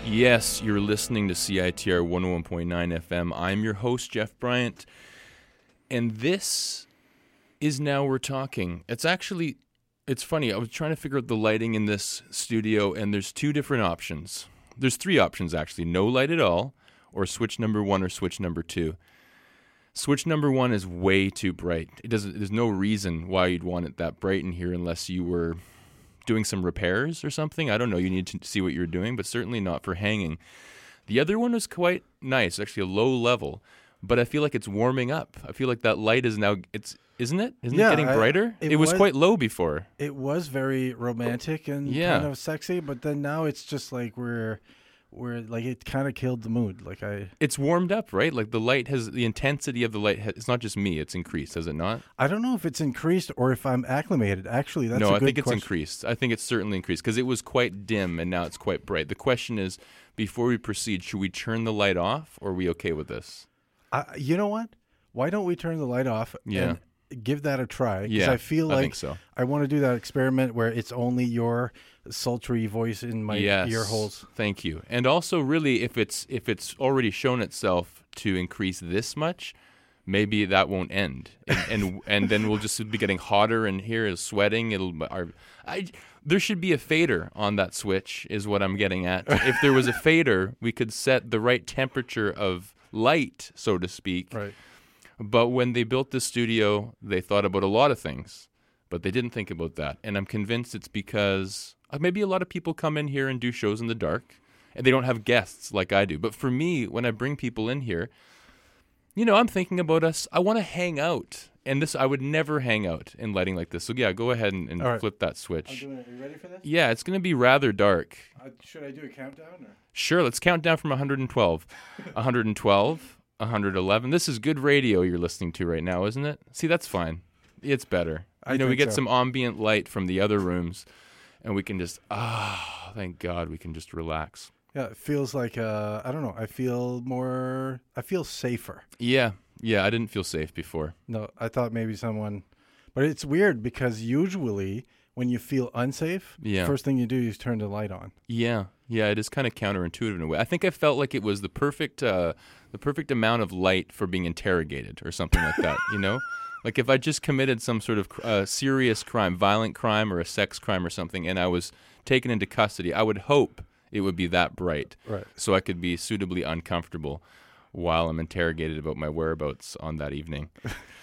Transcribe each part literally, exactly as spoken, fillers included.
Yes, you're listening to C I T R one oh one point nine F M. I'm your host, Jeff Bryant, and this is Now We're Talking. It's actually, it's funny, I was trying to figure out the lighting in this studio, and there's two different options. There's three options, actually. No light at all, or switch number one or switch number two. Switch number one is way too bright. It doesn't. There's no reason why you'd want it that bright in here unless you were doing some repairs or something. I don't know. You need to see what you're doing, but certainly not for hanging. The other one was quite nice, actually a low level, but I feel like it's warming up. I feel like that light is now, it's isn't it? Isn't yeah, it getting brighter? I, it, it was, was quite low before. It was very romantic and yeah. kind of sexy, but then now it's just like we're we're like it kind of killed the mood. Like I, it's warmed up, right? Like the light has the intensity of the light. Has, it's not just me; it's increased, has it not? I don't know if it's increased or if I'm acclimated. Actually, that's no. a I good think it's question. increased. I think it's certainly increased because it was quite dim and now it's quite bright. The question is, before we proceed, should we turn the light off, or are we okay with this? Uh, you know what? Why don't we turn the light off? Yeah. And give that a try. Because yeah, I feel like I, think so. I want to do that experiment where it's only your sultry voice in my yes, ear holes. Thank you. And also, really, if it's if it's already shown itself to increase this much, maybe that won't end, and and, and then we'll just be getting hotter in here, is sweating. It'll. Our, I, there should be a fader on that switch, is what I'm getting at. If there was a fader, we could set the right temperature of light, so to speak. Right. But when they built this studio, they thought about a lot of things, but they didn't think about that. And I'm convinced it's because uh, maybe a lot of people come in here and do shows in the dark, and they don't have guests like I do. But for me, when I bring people in here, you know, I'm thinking about us. I want to hang out. And this, I would never hang out in lighting like this. So yeah, go ahead and, and right. flip that switch. I'm doing it. Are you ready for this? Yeah, it's going to be rather dark. Uh, should I do a countdown? Or? Sure, let's count down from one hundred twelve. one hundred twelve. one hundred eleven. This is good radio you're listening to right now, isn't it? See, that's fine. It's better. I you know, we think get so. some ambient light from the other rooms, and we can just, ah, oh, thank God, we can just relax. Yeah, it feels like, uh, I don't know, I feel more, I feel safer. Yeah, yeah, I didn't feel safe before. No, I thought maybe someone, but it's weird because usually when you feel unsafe, yeah. first thing you do is turn the light on. Yeah, yeah, it is kind of counterintuitive in a way. I think I felt like it was the perfect, uh, the perfect amount of light for being interrogated or something like that, you know? Like if I just committed some sort of uh, serious crime, violent crime or a sex crime or something, and I was taken into custody, I would hope it would be that bright, right? So I could be suitably uncomfortable while I'm interrogated about my whereabouts on that evening.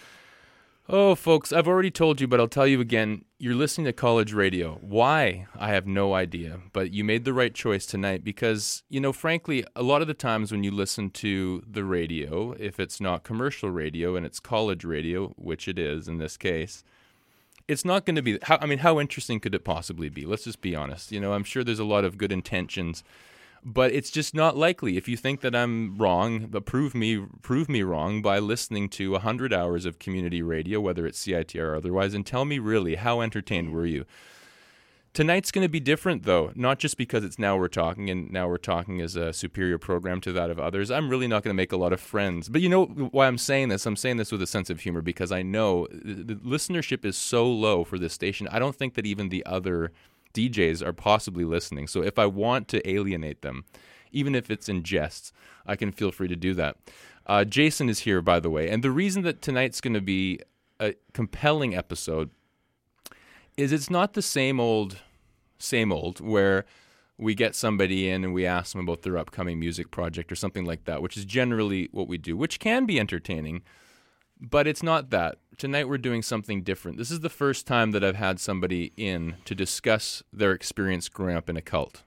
Oh, folks, I've already told you, but I'll tell you again, you're listening to college radio. Why? I have no idea, but you made the right choice tonight because, you know, frankly, a lot of the times when you listen to the radio, if it's not commercial radio and it's college radio, which it is in this case, it's not going to be, how, I mean, how interesting could it possibly be? Let's just be honest. You know, I'm sure there's a lot of good intentions, but it's just not likely. If you think that I'm wrong, but prove me prove me wrong by listening to one hundred hours of community radio, whether it's C I T R or otherwise, and tell me really, how entertained were you? Tonight's going to be different, though, not just because it's Now We're Talking, and Now We're Talking is a superior program to that of others. I'm really not going to make a lot of friends. But you know why I'm saying this? I'm saying this with a sense of humor because I know the listenership is so low for this station. I don't think that even the other D Js are possibly listening. So if I want to alienate them, even if it's in jest, I can feel free to do that. Uh, Jason is here, by the way. And the reason that tonight's going to be a compelling episode is it's not the same old, same old, where we get somebody in and we ask them about their upcoming music project or something like that, which is generally what we do, which can be entertaining. But it's not that. Tonight we're doing something different. This is the first time that I've had somebody in to discuss their experience growing up in a cult.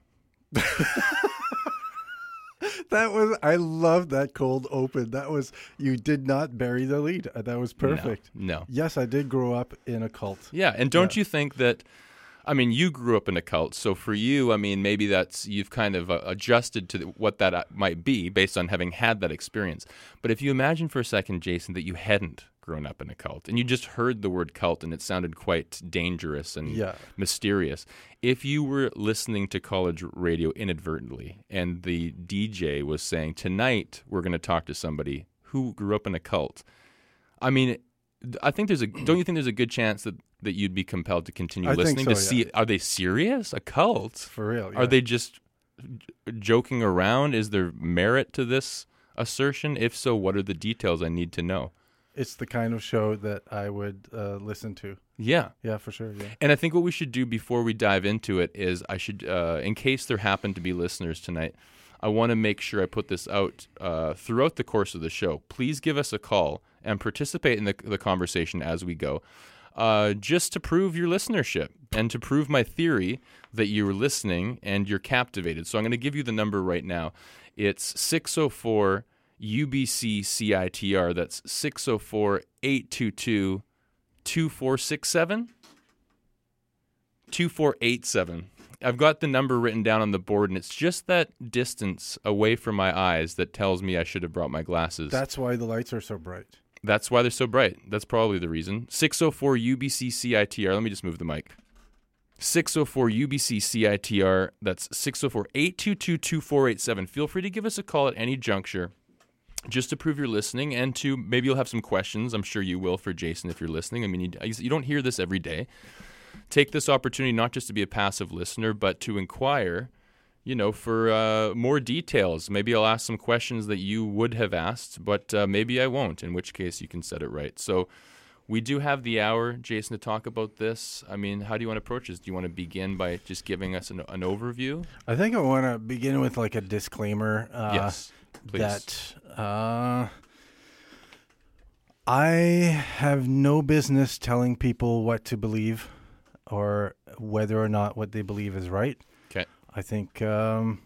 That was, I love that cold open. That was, you did not bury the lead. That was perfect. No. no. Yes, I did grow up in a cult. Yeah, and don't yeah. you think that, I mean, you grew up in a cult, so for you, I mean, maybe that's, you've kind of uh, adjusted to what that might be based on having had that experience. But if you imagine for a second, Jason, that you hadn't grown up in a cult and you just heard the word cult and it sounded quite dangerous and yeah. mysterious. If you were listening to college radio inadvertently and the D J was saying, tonight we're going to talk to somebody who grew up in a cult, I mean, I think there's a, don't you think there's a good chance that that you'd be compelled to continue I listening think to so, see, yeah. are they serious? A cult? For real, yeah. Are they just j- joking around? Is there merit to this assertion? If so, what are the details I need to know? It's the kind of show that I would uh, listen to. Yeah. Yeah, for sure. Yeah. And I think what we should do before we dive into it is I should, uh, in case there happen to be listeners tonight, I want to make sure I put this out uh, throughout the course of the show. Please give us a call and participate in the, the conversation as we go, uh, just to prove your listenership and to prove my theory that you're listening and you're captivated. So I'm going to give you the number right now. It's six oh four U B C C I T R. That's six oh four, eight two two, two four six seven? two four eight seven. I've got the number written down on the board, and it's just that distance away from my eyes that tells me I should have brought my glasses. That's why the lights are so bright. That's why they're so bright. That's probably the reason. six oh four U B C C I T R. Let me just move the mic. six oh four U B C C I T R. That's six oh four, eight two two, two four eight seven. Feel free to give us a call at any juncture, just to prove you're listening, and to maybe you'll have some questions. I'm sure you will for Jason if you're listening. I mean, you, you don't hear this every day. Take this opportunity not just to be a passive listener, but to inquire, you know, for uh, more details. Maybe I'll ask some questions that you would have asked, but uh, maybe I won't, in which case you can set it right. So we do have the hour, Jason, to talk about this. I mean, how do you want to approach this? Do you want to begin by just giving us an, an overview? I think I want to begin with like a disclaimer. Uh, yes, please. That uh, I have no business telling people what to believe or whether or not what they believe is right. Okay. I think um,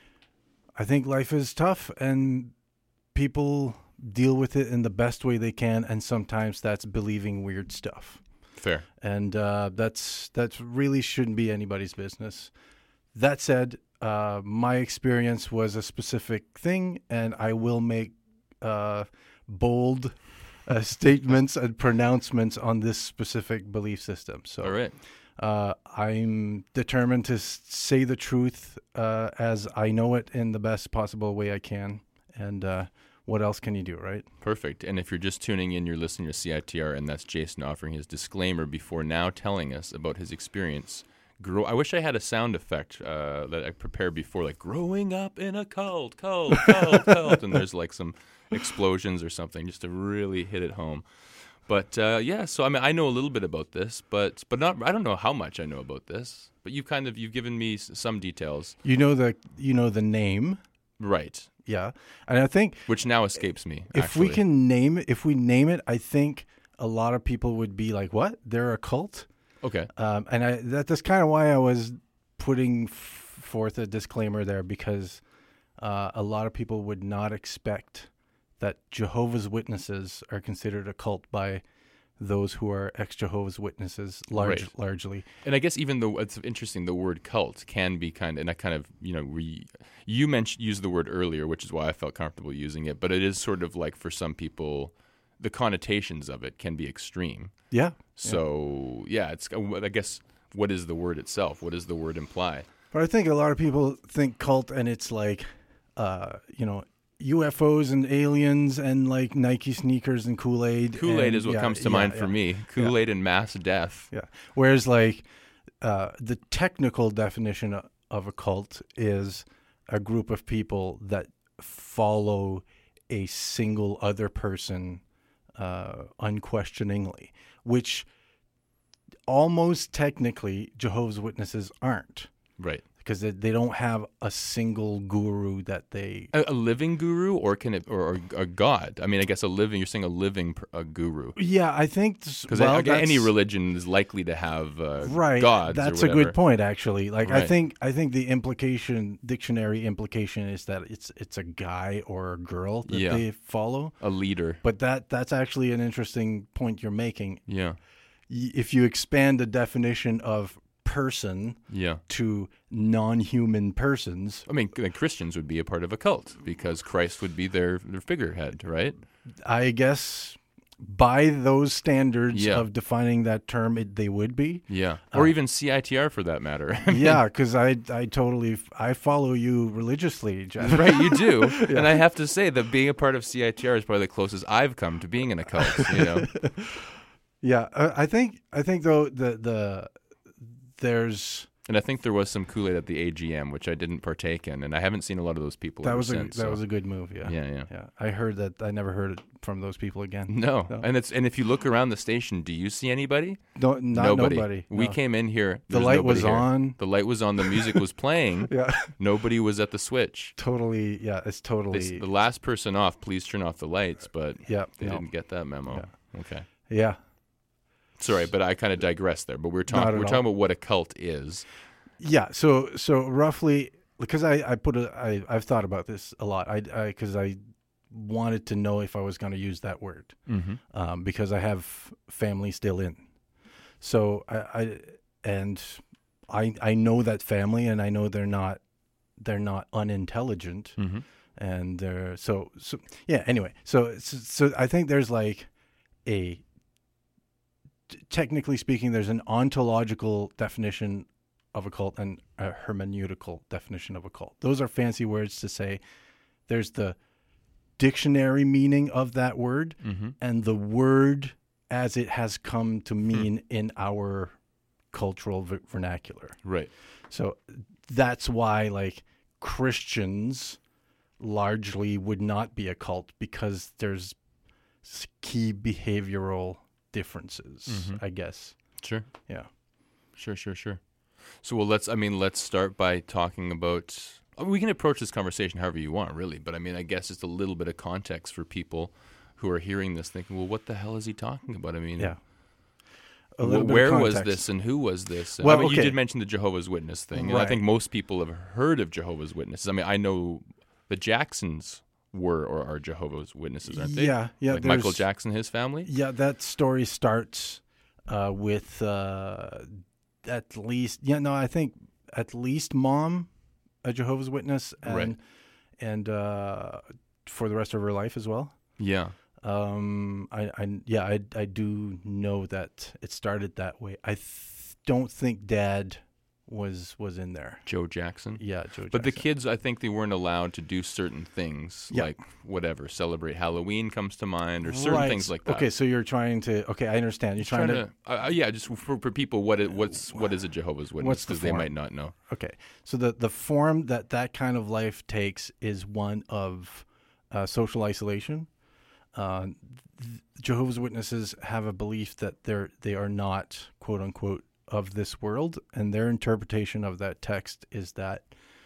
I think life is tough, and people deal with it in the best way they can, and sometimes that's believing weird stuff. Fair. And uh, that's that really shouldn't be anybody's business. That said, uh, my experience was a specific thing, and I will make uh, bold uh, statements and pronouncements on this specific belief system. So, All right. uh, I'm determined to s- say the truth uh, as I know it in the best possible way I can. And uh, what else can you do, right? Perfect. And if you're just tuning in, you're listening to C I T R, and that's Jason offering his disclaimer before now telling us about his experience. Grow. I wish I had a sound effect uh, that I prepared before, like growing up in a cult, cult, cult, cult, and there's like some explosions or something, just to really hit it home. But uh, yeah, so I mean, I know a little bit about this, but but not. I don't know how much I know about this. But you've kind of you've given me s- some details, You know the you know the name, right? yeah, and I think Which now escapes me. if actually. we can name it, if we name it, I think a lot of people would be like, "What? They're a cult?" Okay. Um, and I that, that's kind of why I was putting f- forth a disclaimer there, because uh, a lot of people would not expect that Jehovah's Witnesses are considered a cult by those who are ex-Jehovah's Witnesses, large, Right. largely. And I guess even though it's interesting, the word cult can be kind of, and I kind of, you know, re, you mentioned used the word earlier, which is why I felt comfortable using it. But it is sort of like for some people, the connotations of it can be extreme. Yeah. So yeah, it's I guess what is the word itself? What does the word imply? But I think a lot of people think cult and it's like, uh, you know, U F Os and aliens and like Nike sneakers and Kool-Aid. Kool-Aid and- is what yeah, comes to yeah, mind yeah. for me. Kool-Aid and mass death. Yeah. Whereas like uh, the technical definition o- of a cult is a group of people that follow a single other person uh, unquestioningly, which almost technically Jehovah's Witnesses aren't, Right. because they, they don't have a single guru that they. A, a living guru, or can it, or, or a god? I mean, I guess a living. You're saying a living pr- a guru. Yeah, I think Because well, any that's- religion is likely to have uh, right. gods. That's or a good whatever. point, actually. Like I Right. think I think the implication, dictionary implication, is that it's it's a guy or a girl that Yeah. they follow. A leader. But that that's actually an interesting point you're making. Yeah. Y- If you expand the definition of person Yeah. to non-human persons, I mean, then Christians would be a part of a cult because Christ would be their, their figurehead, right? I guess by those standards Yeah. of defining that term, it, they would be. Yeah. Or Uh, even C I T R for that matter. I mean, Yeah, because I I totally I follow you religiously, Jeff. Right, you do. And I have to say that being a part of C I T R is probably the closest I've come to being in a cult, you know? Yeah, uh, I think I think though the the there's And I think there was some Kool-Aid at the A G M, which I didn't partake in, and I haven't seen a lot of those people That ever was a since. that so- was a good move. Yeah. yeah, yeah. Yeah. I heard that. I never heard it from those people again. No. No. and it's and if you look around the station, do you see anybody? No, not nobody. nobody. We no. came in here. The there's light nobody was here. on. The light was on. The music was playing. Yeah. Nobody was at the switch. Totally. Yeah. It's They, totally. s- the last person off, please turn off the lights. But yeah. they no. didn't get that memo. Yeah. Okay. Yeah. Sorry, but I kind of digressed there. But we're Not talking. at We're all. talking about what a cult is. Yeah. So so roughly, because I I put a I I've thought about this a lot. I I because I wanted to know if I was going to use that word. Mm-hmm. Um, because I have family still in. So I, I and I I know that family, and I know they're not they're not unintelligent, Mm-hmm. and they're so so yeah. Anyway, so so, so I think there's like a t- technically speaking, there's an ontological definition of a cult and a hermeneutical definition of a cult. Those are fancy words to say there's the dictionary meaning of that word Mm-hmm. and the word as it has come to mean in our cultural v- vernacular. Right. So that's why like Christians largely would not be a cult because there's s- key behavioral differences, Mhm. I guess. Sure. Yeah. Sure. Sure. Sure. So well, let's. I mean, let's start by talking about. I mean, we can approach this conversation however you want, really. But I mean, I guess just a little bit of context for people who are hearing this, thinking, "Well, what the hell is he talking about?" I mean, Yeah. A wh- little bit of where was context. this and who was this? Well, I mean, you okay. did mention the Jehovah's Witness thing, and I Right. think most people have heard of Jehovah's Witnesses. I mean, I know the Jacksons were or are Jehovah's Witnesses, aren't they? Yeah, yeah. Like Michael there's- Jackson, his family. Yeah, that story starts uh, with uh, at least yeah no I think at least mom a Jehovah's Witness and Right. and uh, for the rest of her life as well. Yeah. Um, I, I yeah I I do know that it started that way. I th- don't think dad was was in there. Joe Jackson. Yeah, Joe. But the Jackson. kids, I think they weren't allowed to do certain things, Yeah. like whatever, celebrate Halloween comes to mind, or certain Right. things like that. Okay, so you're trying to. Okay, I understand. You're trying, Trying to, uh, yeah, just for, for people, what is, what's what is a Jehovah's Witness? What's the Because they form? might not know. Okay, so the the form that that kind of life takes is one of uh, social isolation. Uh, th- Jehovah's Witnesses have a belief that they're they are not quote unquote of this world, and their interpretation of that text is that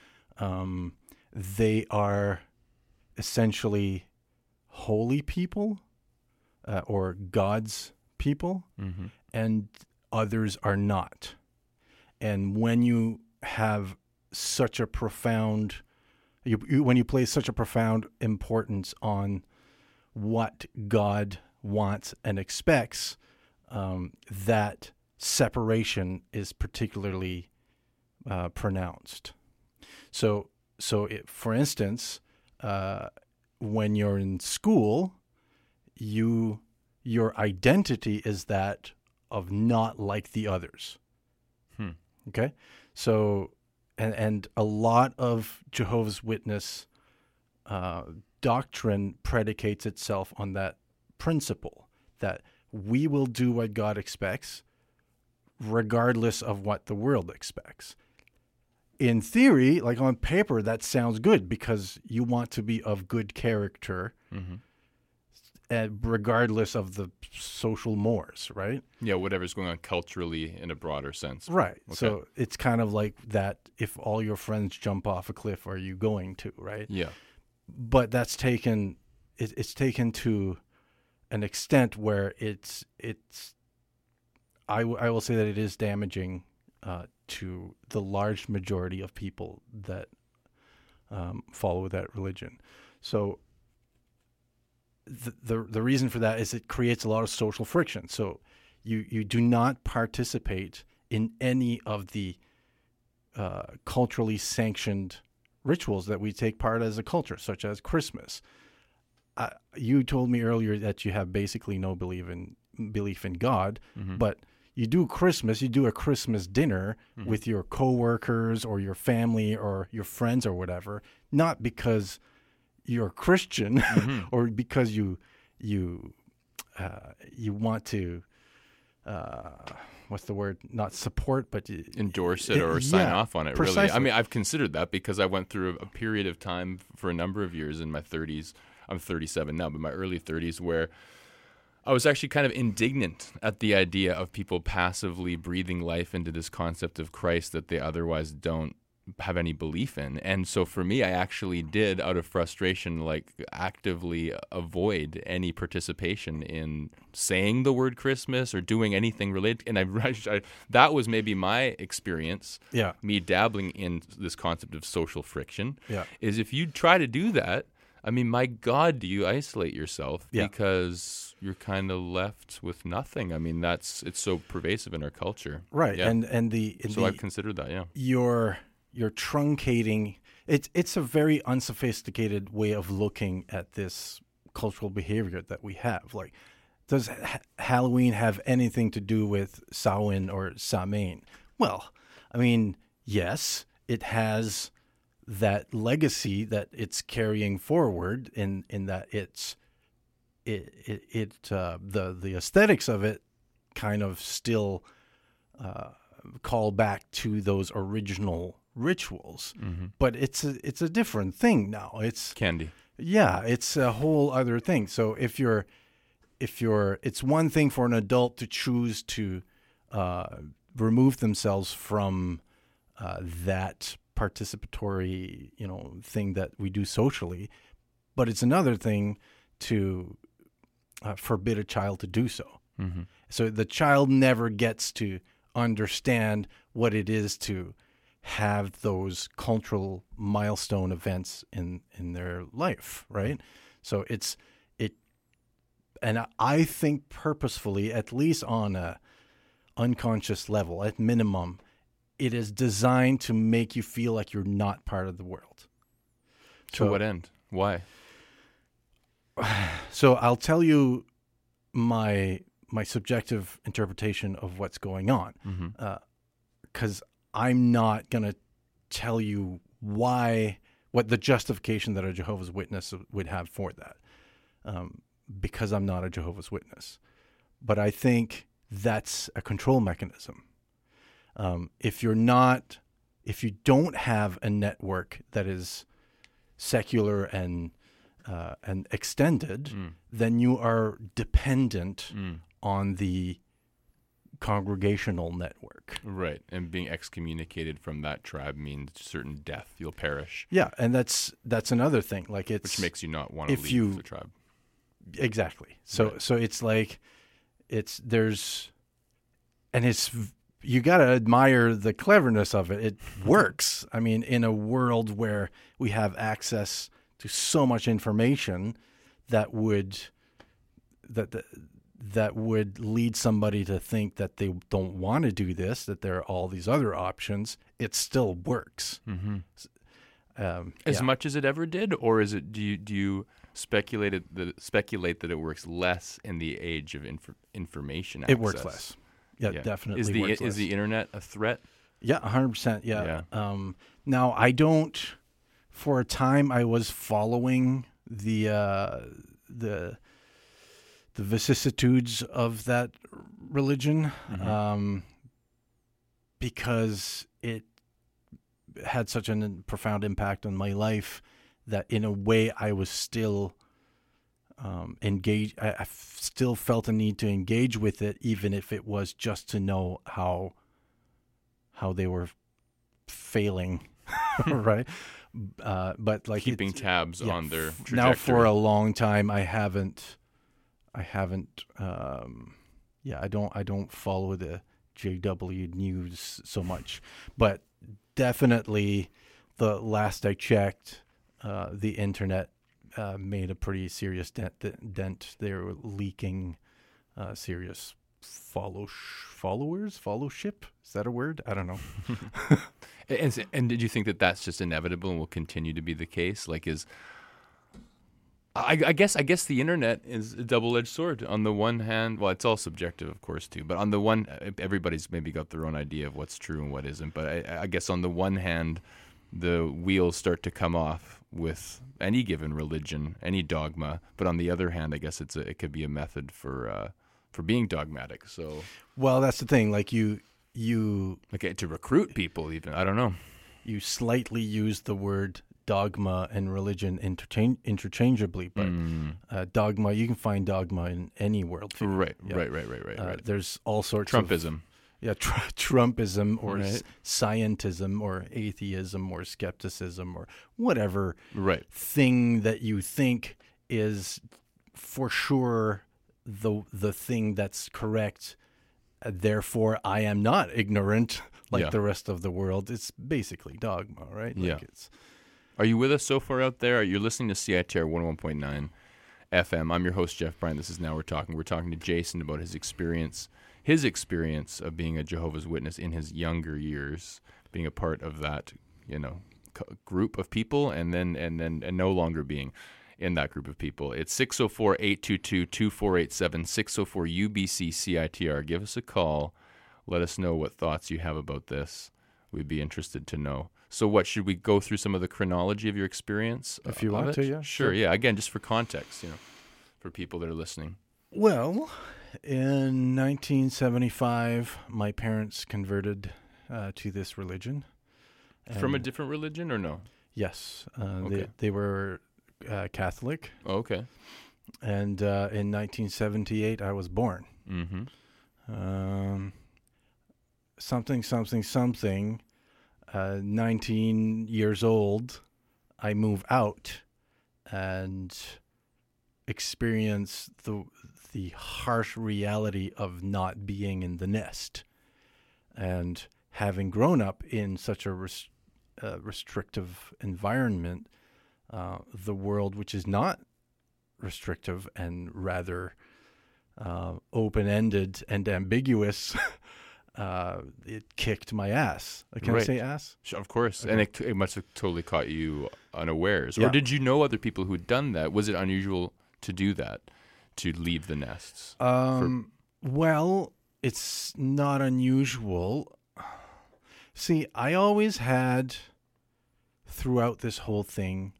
um, they are essentially holy people uh, or God's people, Mm-hmm. and others are not. And when you have such a profound, you, you, when you place such a profound importance on what God wants and expects, um, that separation is particularly uh, pronounced. So, so it, for instance, uh, when you're in school, you your identity is that of not like the others. Hmm. Okay, so and and a lot of Jehovah's Witness uh, doctrine predicates itself on that principle that we will do what God expects, regardless of what the world expects. In theory, like on paper, that sounds good because you want to be of good character, Mm-hmm. uh, regardless of the social mores, right? Yeah, whatever's going on culturally in a broader sense. Right. Okay. So it's kind of like that. If all your friends jump off a cliff, are you going to? Right. Yeah. But that's taken. It, it's taken to an extent where it's it's. I, w- I will say that it is damaging uh, to the large majority of people that um, follow that religion. So the, the the reason for that is it creates a lot of social friction. So you you do not participate in any of the uh, culturally sanctioned rituals that we take part as a culture, such as Christmas. Uh, you told me earlier that you have basically no belief in belief in God, Mm-hmm. but you do Christmas, you do a Christmas dinner Mm-hmm. with your coworkers or your family or your friends or whatever, not because you're Christian Mm-hmm. or because you you uh, you want to uh, what's the word? Not support, but endorse it or it, sign yeah, off on it. precisely. Really, I mean, I've considered that because I went through a period of time for a number of years in my thirties. I'm thirty-seven now, but my early thirties where I was actually kind of indignant at the idea of people passively breathing life into this concept of Christ that they otherwise don't have any belief in. And so for me, I actually did, out of frustration, like actively avoid any participation in saying the word Christmas or doing anything related. And I, I that was maybe my experience, yeah. me dabbling in this concept of social friction, Yeah. is if you try to do that, I mean, my God, do you isolate yourself Yeah. because you're kind of left with nothing. I mean, that's it's so pervasive in our culture. Right. Yeah. And and the, and so the I've considered that, yeah. you're you're truncating. It's it's a very unsophisticated way of looking at this cultural behavior that we have. Like, does ha- Halloween have anything to do with Samhain or Samhain? Well, I mean, yes, it has that legacy that it's carrying forward in in that it's it it, it uh, the the aesthetics of it kind of still uh, call back to those original rituals, mm-hmm. but it's a it's a different thing now. It's Candy. yeah, it's a whole other thing. So if you're if you're, it's one thing for an adult to choose to uh, remove themselves from uh, that participatory, you know, thing that we do socially, but it's another thing to uh, forbid a child to do so. Mm-hmm. So the child never gets to understand what it is to have those cultural milestone events in, in their life, right? So it's it, and I think purposefully, at least on a unconscious level, at minimum, it is designed to make you feel like you're not part of the world. To So- what end? Why? So I'll tell you my my subjective interpretation of what's going on, Mm-hmm. because I'm not going to tell you why, what the justification that a Jehovah's Witness would have for that, um, because I'm not a Jehovah's Witness. But I think that's a control mechanism. Um, if you're not, if you don't have a network that is secular and uh, and extended, Mm. then you are dependent Mm. on the congregational network. Right. And being excommunicated from that tribe means certain death. You'll perish, Yeah, and that's that's another thing. Like it's which makes you not want to if leave you- the tribe. exactly. So Right. so it's like it's there's and it's you got to admire the cleverness of it. It works. I mean, in a world where we have access to so much information that would that that, that would lead somebody to think that they don't want to do this, that there are all these other options, it still works. Mm-hmm. Um, As yeah. much as it ever did, or is it? Do you do you speculate it, that speculate that it works less in the age of inf- information access? It works less. Yeah, Yeah. definitely Is the works is less. the internet a threat? Yeah, one hundred percent. Yeah. Yeah. Um, now, I don't, for a time, I was following the, uh, the, the vicissitudes of that religion, Mhm. um, because it had such a profound impact on my life that in a way I was still um, engaged. I, I f- still felt a need to engage with it, even if it was just to know how how they were failing, right? Uh, but like Keeping it's- tabs yeah, on their f- trajectory. now for a long time I haven't I haven't um, yeah I don't I don't follow the J W news so much, but definitely the last I checked, uh, the internet uh, made a pretty serious dent. dent. They were leaking uh, serious follow followers, fellowship. Is that a word? I don't know. And, and did you think that that's just inevitable and will continue to be the case? Like, is I, I guess I guess the internet is a double-edged sword. On the one hand, well, it's all subjective, of course, too. But on the one, everybody's maybe got their own idea of what's true and what isn't. But I, I guess on the one hand, the wheels start to come off with any given religion, any dogma. But on the other hand, I guess it's a, it could be a method for uh, for being dogmatic. So, well, that's the thing. Like you, you, like to recruit people, even I don't know. You slightly use the word dogma and religion interchange interchangeably, but mm. uh, dogma, you can find dogma in any worldview. Right, yeah. right, right, right, right, uh, right. There's all sorts Trumpism. of yeah, tr- Trumpism or right. s- scientism or atheism or skepticism or whatever right. thing that you think is for sure the the thing that's correct. Uh, therefore, I am not ignorant like yeah. the rest of the world. It's basically dogma, right? Like yeah. It's, Are you with us so far out there? You're listening to C I T R one oh one point nine F M. I'm your host, Jeff Bryant. This is Now We're Talking. We're talking to Jason about his experience, his experience of being a Jehovah's Witness in his younger years, being a part of that, you know, c- group of people, and then and then and no longer being in that group of people. It's six oh four, eight two two, two four eight seven, six oh four U B C C I T R. Give us a call. Let us know what thoughts you have about this. We'd be interested to know. So what, should we go through some of the chronology of your experience? If you of want it? to, yeah. Sure, Sure. yeah. Again, just for context, you know, for people that are listening. Well, in nineteen seventy-five, my parents converted uh, to this religion. From a And- different religion or no? Yes. Uh, Okay. they, they were uh, Catholic. Oh, okay. And uh, in nineteen seventy-eight, I was born. Mm-hmm. Um, something, something, something. Uh, nineteen years old, I move out and experience the the harsh reality of not being in the nest. And having grown up in such a res- uh, restrictive environment, uh, the world, which is not restrictive and rather uh, open-ended and ambiguous, uh, it kicked my ass. Can Right. I say ass? Sure, of course. Okay. And it, it must have totally caught you unawares. Yeah. Or did you know other people who had done that? Was it unusual to do that, to leave the nests? Um, well, it's not unusual. See, I always had, throughout this whole thing,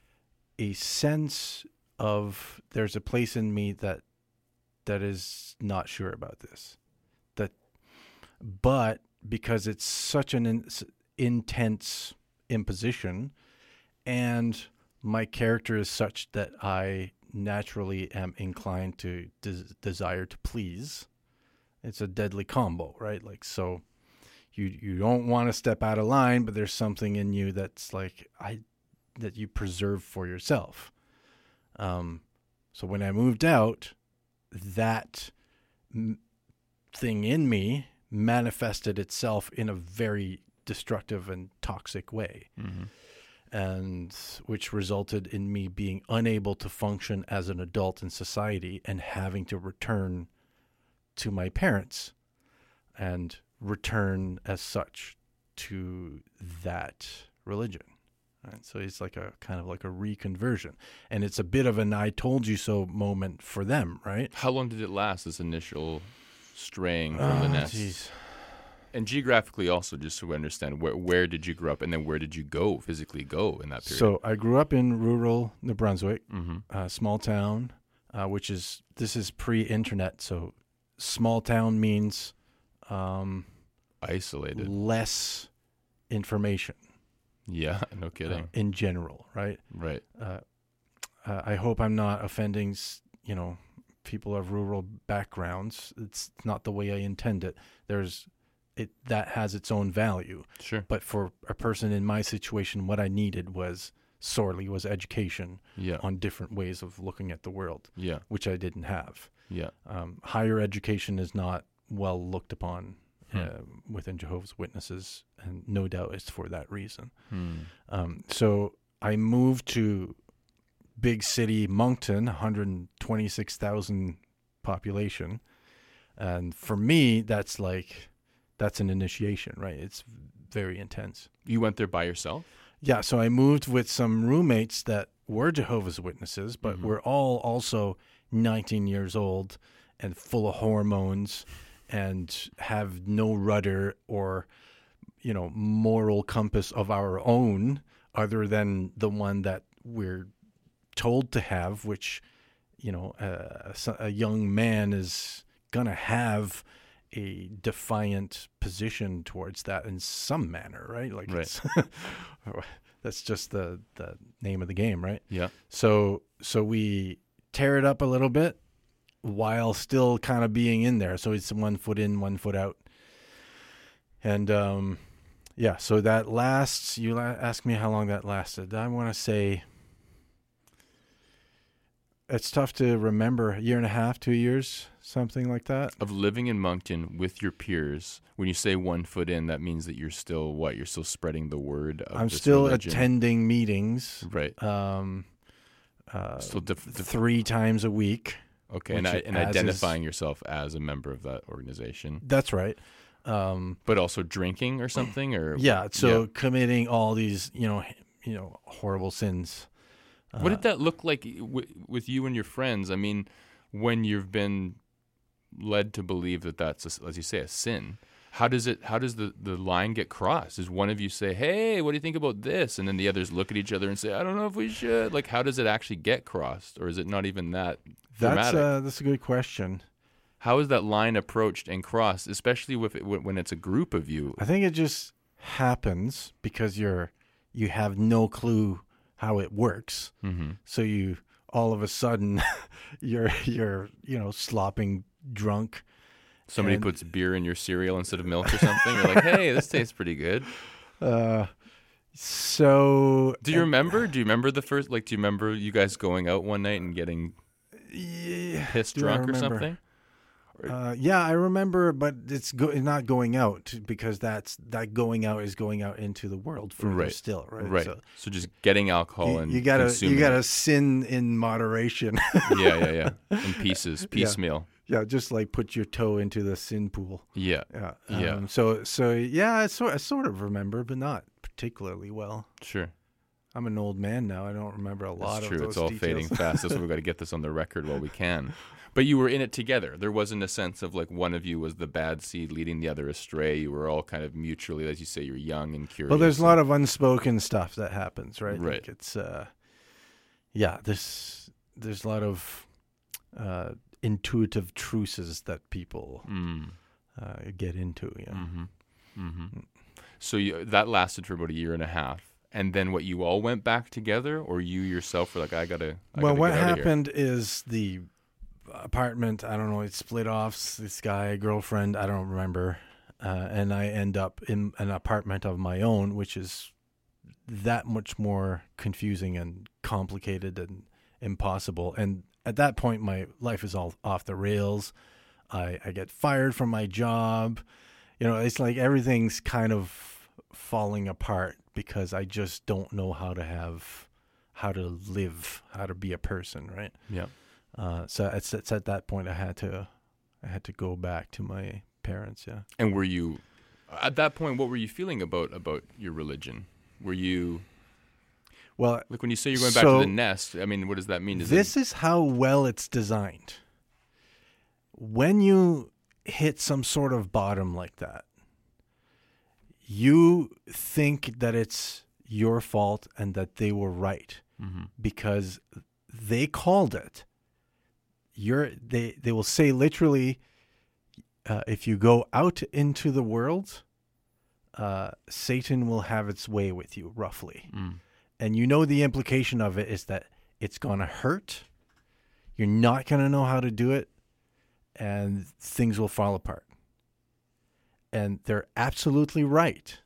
a sense of there's a place in me that that is not sure about this. That, but because it's such an in, intense imposition, and my character is such that I naturally am inclined to des- desire to please, it's a deadly combo, right? Like, so you you don't want to step out of line, but there's something in you that's like I that you preserve for yourself. Um, so when I moved out, that m- thing in me manifested itself in a very destructive and toxic way. Mm-hmm. And which resulted in me being unable to function as an adult in society and having to return to my parents and return as such to that religion. Right? So it's like a kind of like a reconversion. And it's a bit of an I told you so moment for them, right? How long did it last, this initial straying from the Oh, nest? geez. And geographically also, just so we understand, where where did you grow up, and then where did you go, physically go in that period? So I grew up in rural New Brunswick, mm-hmm. a small town, uh, which is, this is pre-internet. So small town means um, Isolated. less information Yeah, no uh, kidding. in general, right? Right. Uh, uh, I hope I'm not offending, s- you know, people of rural backgrounds. It's not the way I intend it. There's it that has its own value. Sure. But for a person in my situation, what I needed was sorely was education Yeah. on different ways of looking at the world, Yeah. which I didn't have. Yeah. Um, higher education is not well looked upon Hmm. uh, within Jehovah's Witnesses, and no doubt it's for that reason. Hmm. Um, so I moved to big city Moncton, one hundred twenty-six thousand population. And for me, that's like, that's an initiation, right? It's very intense. You went there by yourself? Yeah, so I moved with some roommates that were Jehovah's Witnesses, but Mhm. we're all also nineteen years old and full of hormones and have no rudder or, you know, moral compass of our own other than the one that we're told to have, which, you know, uh, so- a young man is gonna have a defiant position towards that in some manner, right? Like, Right. It's that's just the the name of the game, right? Yeah. So so we tear it up a little bit while still kind of being in there. So it's one foot in, one foot out, and um, yeah. So that lasts. You la- ask me how long that lasted. I want to say. It's tough to remember. A year and a half, two years, something like that. Of living in Moncton with your peers, when you say one foot in, that means that you're still what? You're still spreading the word of I'm this still religion. attending meetings. Right. Um, uh, Still def- def- three times a week. okay, and, which I, it- and as is- identifying yourself as a member of that organization, That's right. Um, but also drinking or something, or yeah. So Yeah. committing all these, you know, h- you know, horrible sins. What did that look like w- with you and your friends? I mean, when you've been led to believe that that's, a, as you say, a sin, how does it? How does the, the line get crossed? Does one of you say, "Hey, what do you think about this?" and then the others look at each other and say, "I don't know if we should." Like, how does it actually get crossed, or is it not even that That's dramatic? uh, that's a good question. How is that line approached and crossed, especially with it, when it's a group of you? I think it just happens because you're you have no clue how it works. Mm-hmm. So you all of a sudden you're you're you know slopping drunk. Somebody And- puts beer in your cereal instead of milk or something. You're like, "Hey, this tastes pretty good." Uh, so Do you remember? Do you remember the first? Like, do you remember you guys going out one night and getting yeah, pissed do I drunk or remember? something? Uh, yeah, I remember, but it's go- not going out because that's that going out is going out into the world further Right. still, right? Right. So So, just getting alcohol you, and you gotta consuming you gotta it. sin in moderation. yeah, yeah, yeah. In pieces, piecemeal. Yeah, just like put your toe into the sin pool. Yeah, Yeah. Yeah. Um, so so yeah, I sort I sort of remember, but not particularly well. sure. I'm an old man now. I don't remember a lot That's of true. those It's all details. fading fast. That's why we've got to get this on the record while we can. But you were in it together. There wasn't a sense of like one of you was the bad seed leading the other astray. You were all kind of mutually, as you say, you're young and curious. Well, there's a lot of unspoken stuff that happens, right? Right. Like it's uh, yeah. There's there's a lot of uh, intuitive truces that people Mm. uh, get into. Yeah. Mm-hmm. Mm-hmm. So you, that lasted for about a year and a half. And then what, you all went back together, or you yourself were like, I gotta. I Well, gotta what get out of here. happened is the apartment, I don't know, it split off. This guy, girlfriend, I don't remember. Uh, and I end up in an apartment of my own, which is that much more confusing and complicated and impossible. And at that point, my life is all off the rails. I, I get fired from my job. You know, it's like everything's kind of falling apart because I just don't know how to have, how to live, how to be a person, right? Yeah. Uh, so it's, it's at that point I had to, I had to go back to my parents. Yeah. And were you, at that point, what were you feeling about about your religion? Were you, Well, like when you say you're going back to So, the nest, I mean, what does that mean? Does this it, is how well it's designed. When you hit some sort of bottom like that, you think that it's your fault and that they were right Mhm. because they called it. You're they they will say literally, uh, if you go out into the world, uh, Satan will have its way with you, roughly. Mm. And you know the implication of it is that it's going to hurt. You're not going to know how to do it, and things will fall apart. And they're absolutely right,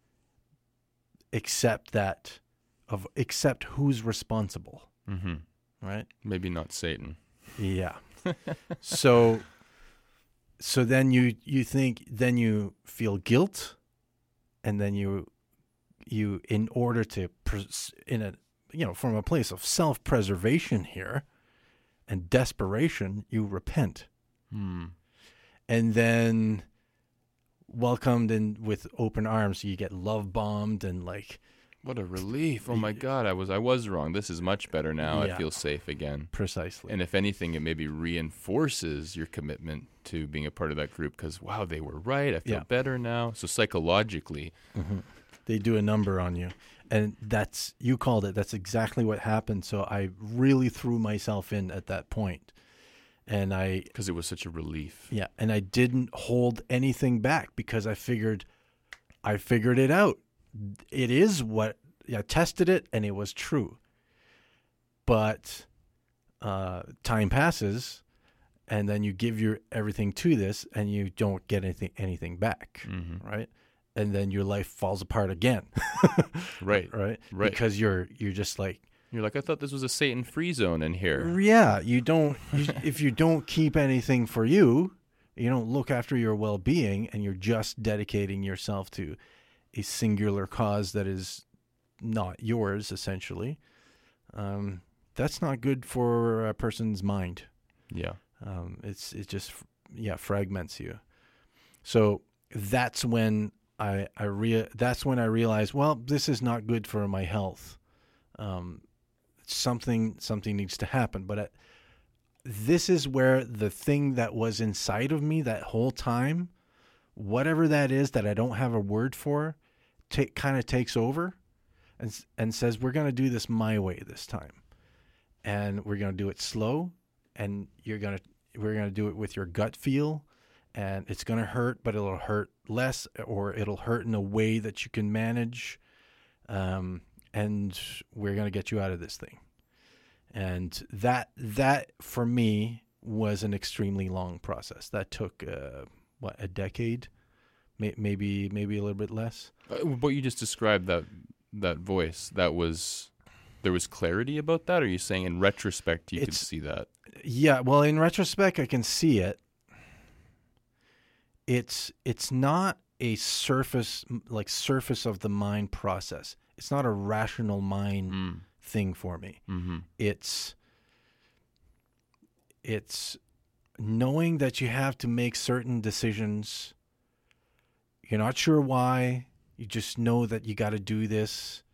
except that of except who's responsible, Mm-hmm. right? Maybe not Satan. Yeah. so so then you you think then you feel guilt, and then you you in order to pres- in a you know from a place of self-preservation here and desperation, you repent. Hmm. And then welcomed in with open arms. You get love bombed and like What a relief. Oh my God, I was I was wrong. This is much better now. Yeah. I feel safe again. precisely. And if anything, it maybe reinforces your commitment to being a part of that group because, wow, they were right. I feel Yeah. better now. So psychologically, hmm They do a number on you. And that's, you called it, that's exactly what happened. So I really threw myself in at that point. And I, because it was such a relief. yeah, and I didn't hold anything back because I figured, I figured it out. It is what, I tested it and it was true. But uh, time passes, and then you give your everything to this, and you don't get anything anything back, Mm-hmm. right? And then your life falls apart again, Right. right? Right. Because you're you're just like, You're like, I thought this was a Satan-free zone in here. yeah, you don't. You, if you don't keep anything for you, you don't look after your well-being, and you're just dedicating yourself to a singular cause that is not yours, essentially. Um, that's not good for a person's mind. Yeah. Um, it's it just yeah fragments you. So that's when I I rea- that's when I realized, well, this is not good for my health. Um, something something needs to happen. But at, this is where the thing that was inside of me that whole time, whatever that is that I don't have a word for, ta- kind of takes over, and and says, we're going to do this my way this time, and we're going to do it slow, and you're going to we're going to do it with your gut feel, and it's going to hurt, but it'll hurt less, or it'll hurt in a way that you can manage, um, and we're going to get you out of this thing. And that that for me was an extremely long process. That took uh, what, a decade, May- maybe maybe a little bit less. Uh, what you just described, that that voice, that was, there was clarity about that? Or are you saying in retrospect you could It's- see that? Yeah, well, in retrospect, I can see it. It's it's not a surface like surface of the mind process. It's not a rational mind Mm. thing for me. Mm-hmm. It's it's knowing that you have to make certain decisions. You're not sure why. You just know that you got to do this.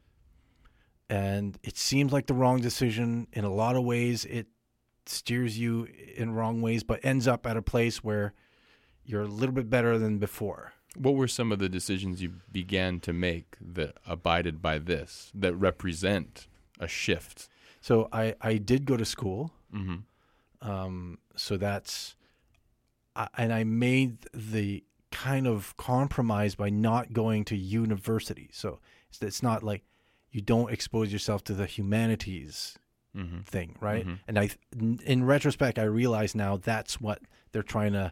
And it seems like the wrong decision. In a lot of ways, it steers you in wrong ways, but ends up at a place where you're a little bit better than before. What were some of the decisions you began to make that abided by this, that represent a shift? So I, I did go to school. Mm-hmm. Um, so that's, I, and I made the kind of compromise by not going to university. So it's, it's not like you don't expose yourself to the humanities Mm-hmm. thing, right? Mm-hmm. And I, in retrospect, I realize now that's what they're trying to,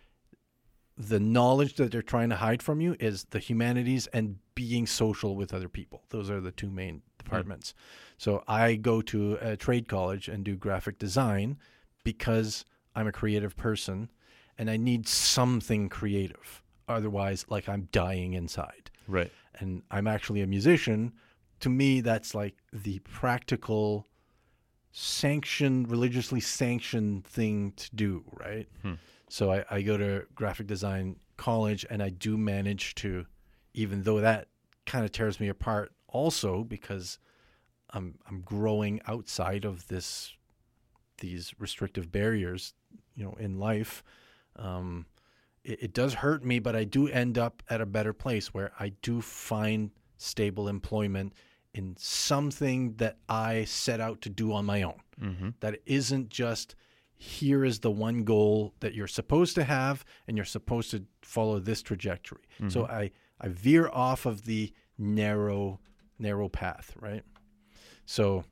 the knowledge that they're trying to hide from you is the humanities and being social with other people. Those are the two main departments. Mm. So I go to a trade college and do graphic design because I'm a creative person and I need something creative. Otherwise, like, I'm dying inside. Right. And I'm actually a musician. To me, that's like the practical, sanctioned, religiously sanctioned thing to do, right? Hmm. So I, I go to graphic design college, and I do manage to, even though that kind of tears me apart also because I'm I'm growing outside of this these restrictive barriers, you know, in life. Um, it, it does hurt me, but I do end up at a better place where I do find stable employment in something that I set out to do on my own. Mm-hmm. That isn't just, here is the one goal that you're supposed to have, and you're supposed to follow this trajectory. Mm-hmm. So I, I veer off of the narrow, narrow path, right? So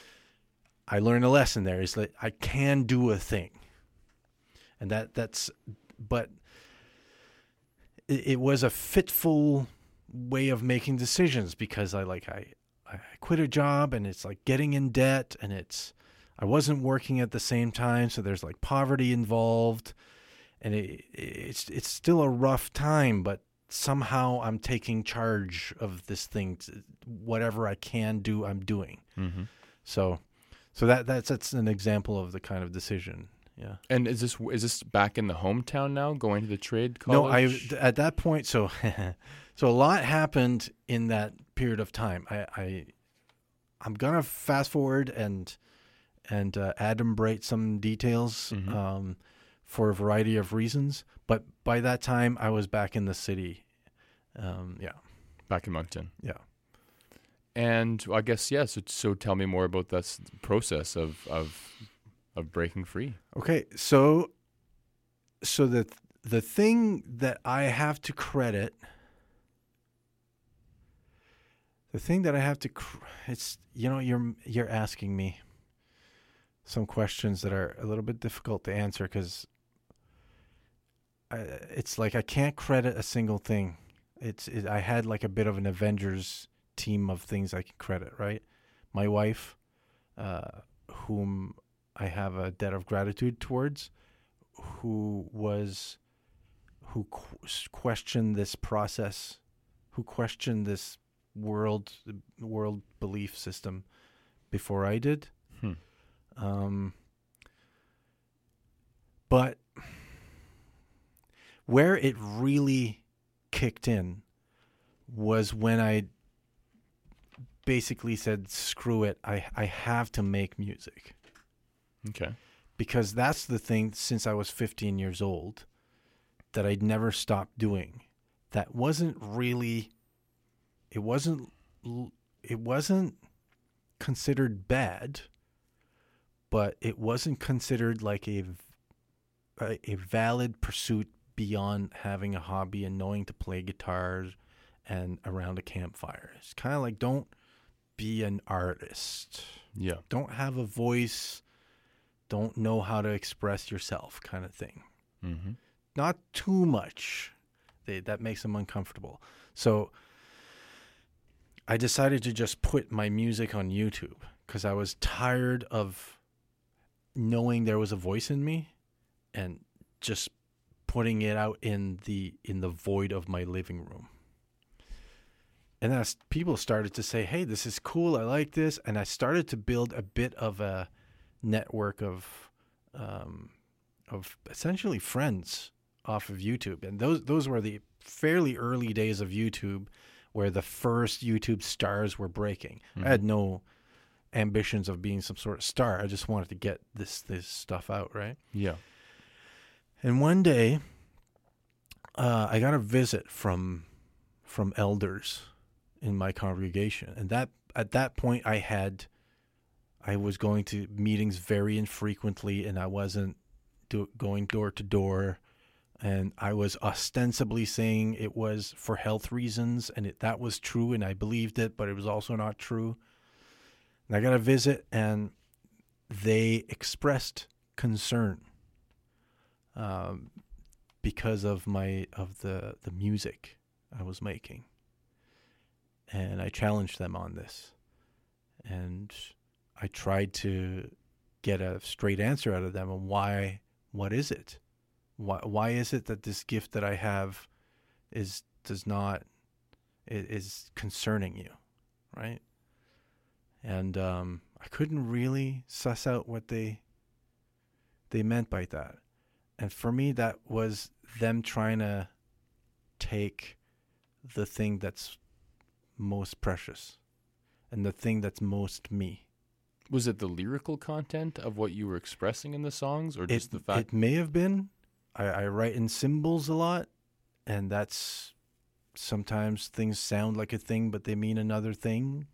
I learned a lesson there is that I can do a thing. And that that's, but it, it was a fitful way of making decisions because I like, I, I quit a job and it's like getting in debt and it's, I wasn't working at the same time. So there's like poverty involved and it, it's, it's still a rough time, but somehow I'm taking charge of this thing. Whatever I can do, I'm doing. Mm-hmm. So, so that, that's, that's an example of the kind of decision. Yeah. And is this is this back in the hometown now, going to the trade college? No, I at that point. So, so a lot happened in that period of time. I, I I'm gonna fast forward and and uh, adumbrate some details Mm-hmm. um, for a variety of reasons. But by that time, I was back in the city. Um, yeah. Back in Moncton. Yeah. And I guess, yeah, so, so tell me more about this process of, of of breaking free. Okay, so so the the thing that I have to credit, the thing that I have to, cr- it's you know you're you're asking me some questions that are a little bit difficult to answer because it's like I can't credit a single thing. It's it, I had like a bit of an Avengers team of things I can credit, right? My wife, uh, whom I have a debt of gratitude towards, who was, who qu- questioned this process, who questioned this world world belief system before I did. Hmm. Um, but where it really kicked in was when I basically said, screw it, I, I have to make music. Okay. Because that's the thing since I was fifteen years old that I'd never stopped doing. That wasn't really, it wasn't, it wasn't considered bad, but it wasn't considered like a, a, a valid pursuit beyond having a hobby and knowing to play guitars and around a campfire. It's kind of like, don't be an artist. Yeah. Don't have a voice. Don't know how to express yourself, kind of thing. Mm-hmm. Not too much. They, that makes them uncomfortable. So I decided to just put my music on YouTube because I was tired of knowing there was a voice in me and just putting it out in the in the void of my living room. And as people started to say, hey, this is cool, I like this. And I started to build a bit of a network of um, of essentially friends off of YouTube. And those those were the fairly early days of YouTube where the first YouTube stars were breaking. Mm-hmm. I had no ambitions of being some sort of star. I just wanted to get this this stuff out, right? Yeah. And one day, uh, I got a visit from from elders in my congregation, and that at that point, I had I was going to meetings very infrequently, and I wasn't do, going door to door, and I was ostensibly saying it was for health reasons, and it, that was true, and I believed it, but it was also not true. And I got a visit, and they expressed concern. Um, because of my of the, the music I was making. And I challenged them on this. And I tried to get a straight answer out of them on why, what is it? Why why is it that this gift that I have is does not is concerning you, right? And um, I couldn't really suss out what they they meant by that. And for me, that was them trying to take the thing that's most precious and the thing that's most me. Was it the lyrical content of what you were expressing in the songs, or just it, the fact? It may have been. I, I write in symbols a lot, and that's sometimes things sound like a thing, but they mean another thing.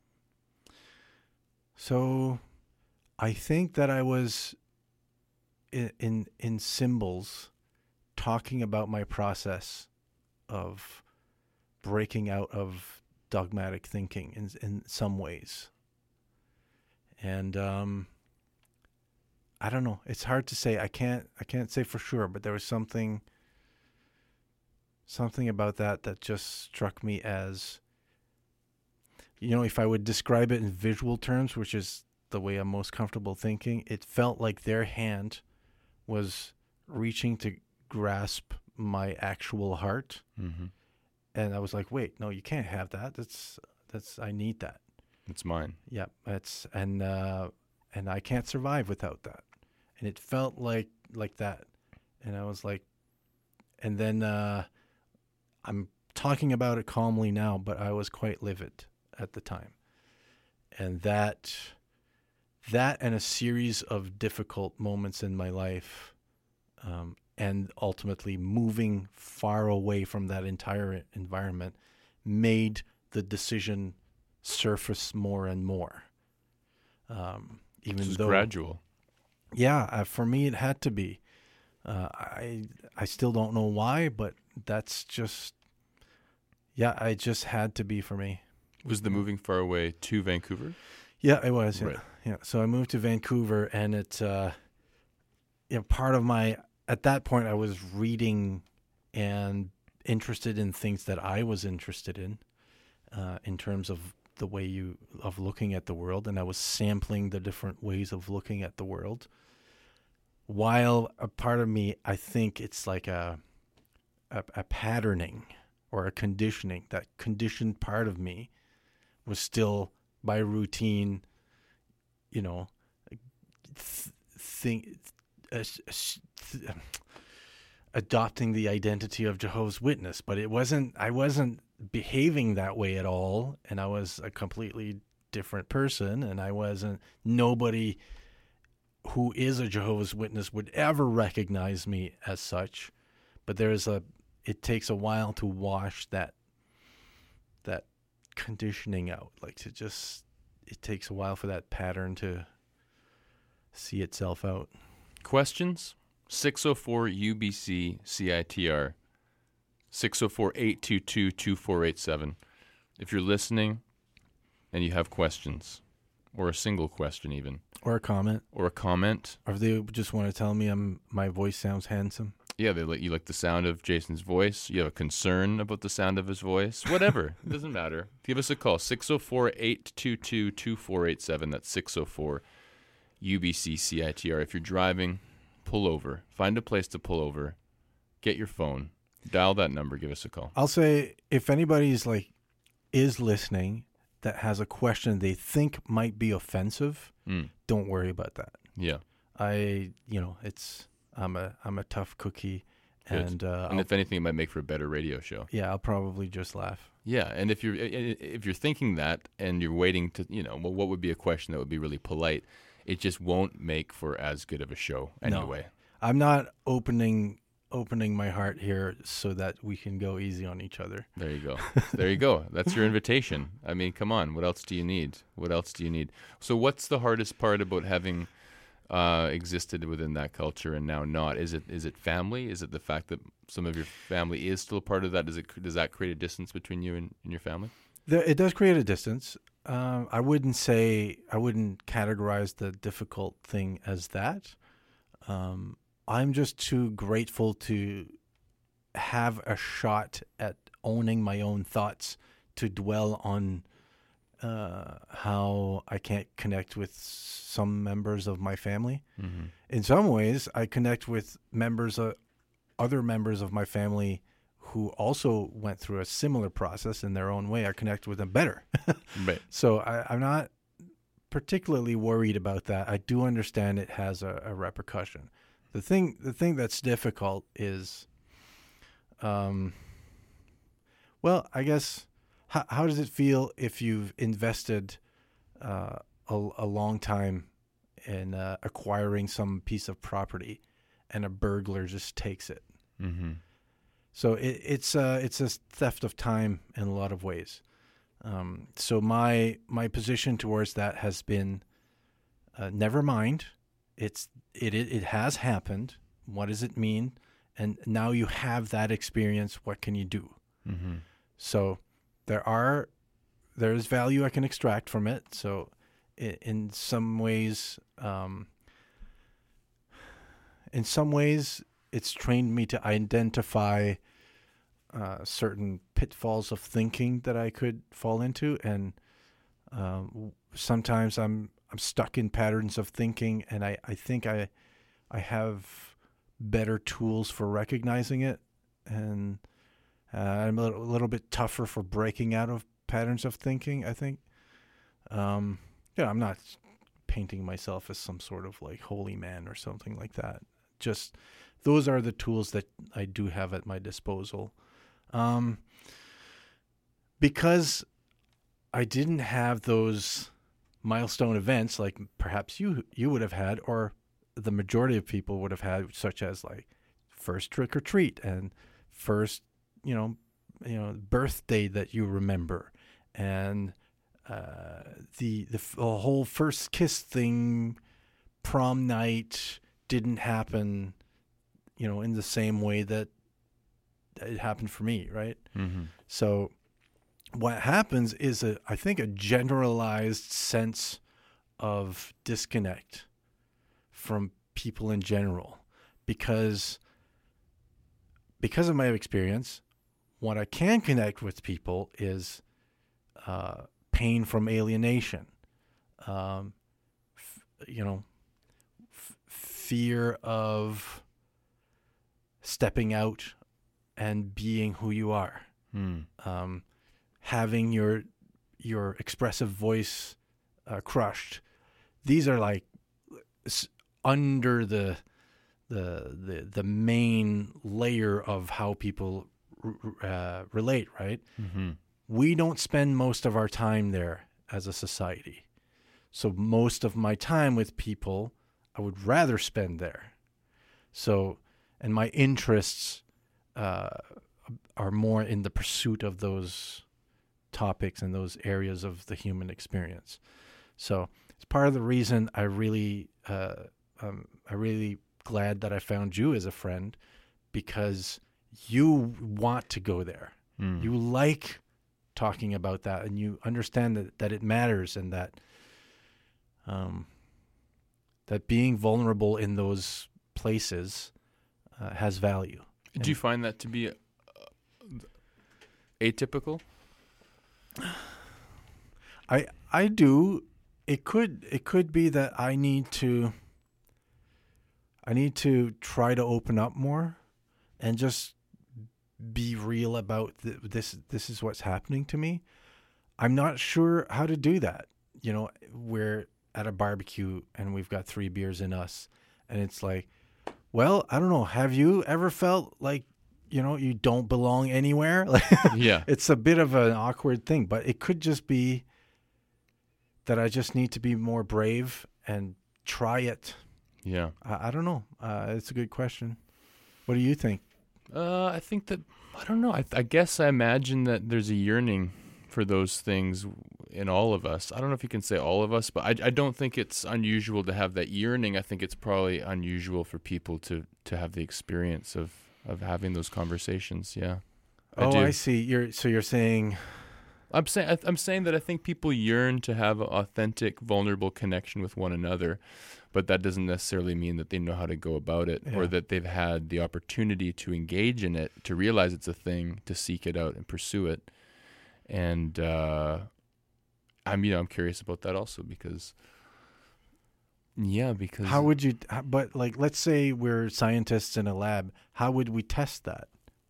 So I think that I was in in, in symbols talking about my process of breaking out of dogmatic thinking in in some ways. And um, I don't know. It's hard to say. I can't. I can't say for sure. But there was something. Something about that that just struck me as. You know, if I would describe it in visual terms, which is the way I'm most comfortable thinking, it felt like their hand was reaching to grasp my actual heart, mm-hmm. and I was like, "Wait, no, you can't have that. That's that's. I need that." It's mine. Yeah, that's and uh, and I can't survive without that. And it felt like like that, and I was like, and then uh, I'm talking about it calmly now, but I was quite livid at the time, and that that and a series of difficult moments in my life, um, and ultimately moving far away from that entire environment, made the decision surface more and more. Um, even This was though gradual. Yeah, uh, for me it had to be. Uh, I I still don't know why, but that's just yeah, it just had to be for me. Was the moving far away to Vancouver? Yeah, it was. Yeah, Right. yeah. So I moved to Vancouver, and it's uh, you know, part of my at that point I was reading and interested in things that I was interested in, uh, in terms of the way you of looking at the world, and I was sampling the different ways of looking at the world. While a part of me, I think it's like a, a a patterning or a conditioning. That conditioned part of me was still by routine, you know, th- think, uh, th- adopting the identity of Jehovah's Witness. But it wasn't. I wasn't behaving that way at all, and I was a completely different person, and I wasn't nobody who is a Jehovah's Witness would ever recognize me as such. But there's a, it takes a while to wash that, that conditioning out. Like to just, it takes a while for that pattern to see itself out. Questions? six oh four U B C C I T R. six oh four, eight two two, two four eight seven. If you're listening and you have questions, or a single question even, Or a comment. or a comment. Or if they just want to tell me I'm my voice sounds handsome. Yeah, they like you like the sound of Jason's voice. You have a concern about the sound of his voice. Whatever. It doesn't matter. Give us a call. six oh four, eight two two, two four eight seven. That's six oh four U B C C I T R. If you're driving, pull over. Find a place to pull over. Get your phone. Dial that number. Give us a call. I'll say if anybody's like is listening that has a question they think might be offensive, Mm. don't worry about that. Yeah. I, you know, it's I'm a I'm a tough cookie, Good. and uh, And I'll- if anything, it might make for a better radio show. yeah, I'll probably just laugh. Yeah, and if you're if you're thinking that and you're waiting to, you know, well, what would be a question that would be really polite? It just won't make for as good of a show anyway. I'm not opening opening my heart here so that we can go easy on each other. There you go. There you go. That's your invitation. I mean, come on. What else do you need? What else do you need? So what's the hardest part about having uh, existed within that culture and now not? Is it is it family? Is it the fact that some of your family is still a part of that? Does it does that create a distance between you and, and your family? There, it does create a distance. Um, I wouldn't say I wouldn't categorize the difficult thing as that. Um, I'm just too grateful to have a shot at owning my own thoughts, to dwell on uh, how I can't connect with some members of my family. Mm-hmm. In some ways, I connect with members of other members of my family who also went through a similar process in their own way. I connect with them better. Right. So I, I'm not particularly worried about that. I do understand it has a, a repercussion. The thing, the thing that's difficult is, um, well, I guess, how, how does it feel if you've invested uh, a, a long time in uh, acquiring some piece of property, and a burglar just takes it? Mm-hmm. So it, it's uh, it's a theft of time in a lot of ways. Um, so my my position towards that has been, uh, never mind. It's it, it it has happened. What does it mean? And now you have that experience. What can you do? Mm-hmm. So there are there is value I can extract from it. So in, in some ways, um, in some ways, it's trained me to identify uh, certain pitfalls of thinking that I could fall into, and um, sometimes I'm I'm stuck in patterns of thinking, and I, I think I I have better tools for recognizing it, and uh, I'm a little, a little bit tougher for breaking out of patterns of thinking, I think. Um, yeah, I'm not painting myself as some sort of like holy man or something like that. Just those are the tools that I do have at my disposal. Um, because I didn't have those milestone events like perhaps you you would have had, or the majority of people would have had, such as like first trick or treat and first, you know, you know, birthday that you remember, and uh, the the, the whole first kiss thing prom night didn't happen, you know, in the same way that it happened for me, right? Mm-hmm. So what happens is, a, I think, a generalized sense of disconnect from people in general, because because of my experience, what I can connect with people is uh, pain from alienation, um, f- you know, f- fear of stepping out and being who you are, Mm. um, having your your expressive voice uh, crushed. These are like s- under the the the the main layer of how people r- uh, relate, right? Mm-hmm. We don't spend most of our time there as a society. So most of my time with people, I would rather spend there. So, and my interests uh, are more in the pursuit of those topics and those areas of the human experience. So it's part of the reason I really, uh, um, I really glad that I found you as a friend, because you want to go there. Mm. You like talking about that, and you understand that, that it matters, and that um, that being vulnerable in those places uh, has value. Do you find that to be uh, atypical? I I do. It could it could be that I need to I need to try to open up more and just be real about th- this this is what's happening to me. I'm not sure how to do that. You know, we're at a barbecue and we've got three beers in us, and it's like, well, I don't know, have you ever felt like, you know, you don't belong anywhere? Yeah. It's a bit of an awkward thing, but it could just be that I just need to be more brave and try it. Yeah. I, I don't know. Uh, it's a good question. What do you think? Uh, I think that, I don't know. I, I guess I imagine that there's a yearning for those things in all of us. I don't know if you can say all of us, but I, I don't think it's unusual to have that yearning. I think it's probably unusual for people to, to have the experience of, of having those conversations. Yeah. I oh, do. I see. You're so you're saying I'm saying I'm saying that I think people yearn to have an authentic, vulnerable connection with one another, but that doesn't necessarily mean that they know how to go about it, Yeah. or that they've had the opportunity to engage in it, to realize it's a thing, to seek it out and pursue it. And uh, I'm you know I'm curious about that also, because yeah because how would you? how- But like, let's say we're scientists in a lab. How would we test that?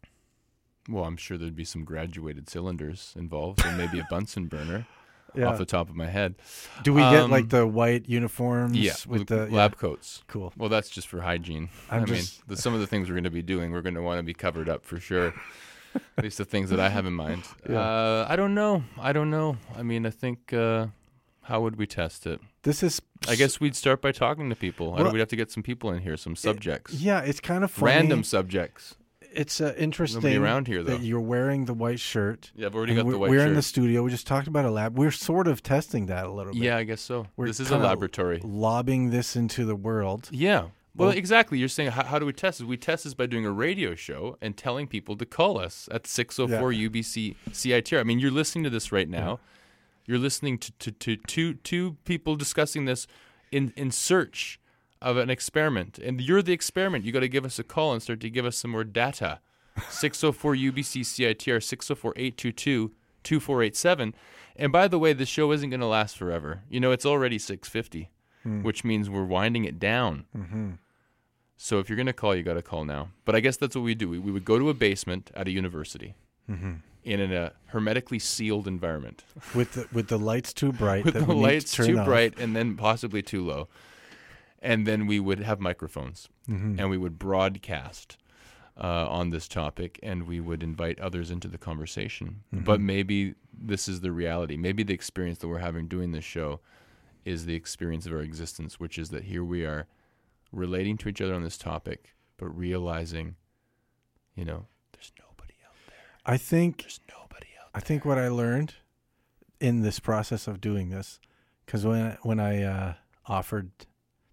well I'm sure there'd be some graduated cylinders involved, and maybe a Bunsen burner Yeah. off the top of my head. Do we get Um, like the white uniforms? Yeah, with the lab yeah. coats. Cool. Well, that's just for hygiene. I'm I mean, just- the, some of the things we're going to be doing, we're going to want to be covered up for sure. At least the things that I have in mind. Yeah. Uh, I don't know. I don't know. I mean, I think, uh, how would we test it? This is. I guess we'd start by talking to people. Well, Well, we'd have to get some people in here, some subjects. Yeah, it's kind of funny. Random subjects. It's uh, interesting Nobody around here, though. that you're wearing the white shirt. Yeah, I've already and got we're, the white we're shirt. in the studio. We just talked about a lab. We're sort of testing that a little bit. Yeah, I guess so. We're this is a kinda laboratory. Lobbing this into the world. Yeah. Well, Well- exactly. You're saying, how, how do we test this? We test this by doing a radio show and telling people to call us at six oh four Yeah. U B C C I T R. I mean, you're listening to this right now. You're listening to, to, to two, two people discussing this in, in search of an experiment. And you're the experiment. You got to give us a call and start to give us some more data. six oh four U B C C I T R, six oh four, eight two two, two four eight seven. And by the way, the show isn't going to last forever. You know, it's already six fifty. Hmm. Which means we're winding it down. Mm-hmm. So if you're going to call, you got to call now. But I guess that's what we do. We, we would go to a basement at a university Mm-hmm. in an, a hermetically sealed environment With the with the lights too bright. with that the we need to lights turn too off. bright and then possibly too low. And then we would have microphones Mhm. and we would broadcast uh, on this topic, and we would invite others into the conversation. Mhm. But maybe this is the reality. Maybe the experience that we're having doing this show is the experience of our existence, which is that here we are relating to each other on this topic, but realizing, you know, there's nobody out there. I think There's nobody out I think what I learned in this process of doing this, because when when I uh, offered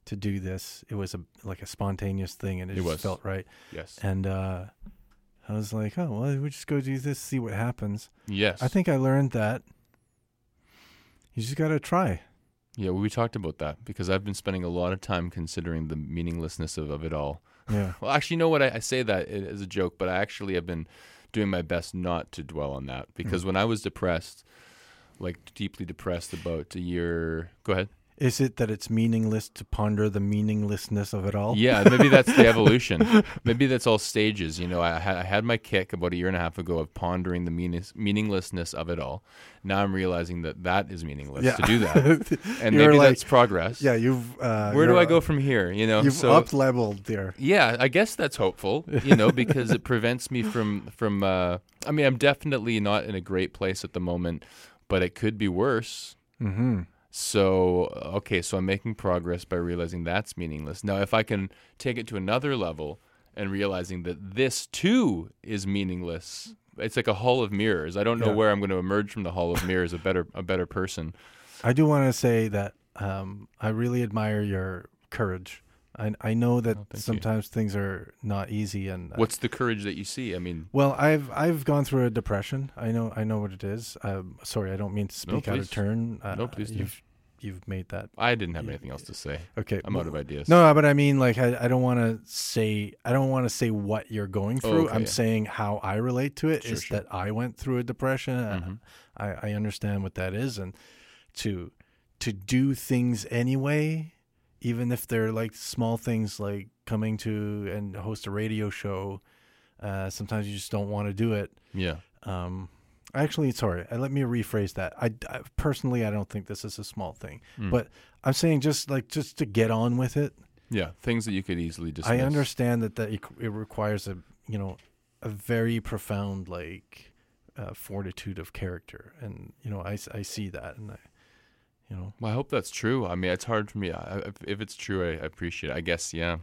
to do this. It was a like a spontaneous thing, and it, It just was. felt right. Yes. And uh, I was like, oh, well, we just go do this, see what happens. Yes. I think I learned that you just got to try. Yeah, well, we talked about that because I've been spending a lot of time considering the meaninglessness of, of it all. Yeah. Well, actually, you know what? I, I say that as a joke, but I actually have been doing my best not to dwell on that because Mm. when I was depressed, like deeply depressed about a year. Go ahead. Is it that it's meaningless to ponder the meaninglessness of it all? Yeah, maybe that's the evolution. Maybe that's all stages. You know, I had, I had my kick about a year and a half ago of pondering the meaning, meaninglessness of it all. Now I'm realizing that that is meaningless Yeah. to do that. And You're maybe like- that's progress. Yeah, you've. Uh, Where do you're- I go from here? You know, You've so up leveled there. yeah, I guess that's hopeful. You know, because it prevents me from from. Uh, I mean, I'm definitely not in a great place at the moment, but it could be worse. Mm-hmm. So, okay, so I'm making progress by realizing that's meaningless. Now, if I can take it to another level and realizing that this too is meaningless, it's like a hall of mirrors. I don't know Yeah. where I'm going to emerge from the hall of mirrors a better a better person. I do want to say that um, I really admire your courage. I I know that Oh, thank you. sometimes things are not easy, and uh, What's the courage that you see? I mean, well, I've I've gone through a depression. I know I know what it is. Um, sorry, I don't mean to speak out of please. turn. Uh, No, please do. You've you've made that I didn't have anything else to say. okay. I'm out of ideas. No, but I mean, like, I, I don't want to say, I don't want to say what you're going through. okay, I'm yeah. saying how I relate to it is Sure, sure. that I went through a depression. Uh, Mhm. I, I understand what that is, and to to do things anyway, even if they're like small things, like coming to and host a radio show. Uh, sometimes you just don't want to do it. Yeah. Um, actually, sorry. Uh, let me rephrase that. I, I personally, I don't think this is a small thing, Mm. but I'm saying just like just to get on with it. Yeah, things that you could easily dismiss. I understand that that it, it requires a you know a very profound like uh, fortitude of character, and you know I, s- I see that, and I you know Well, I hope that's true. I mean, it's hard for me. I, if, if it's true, I, I appreciate it. I guess, yeah.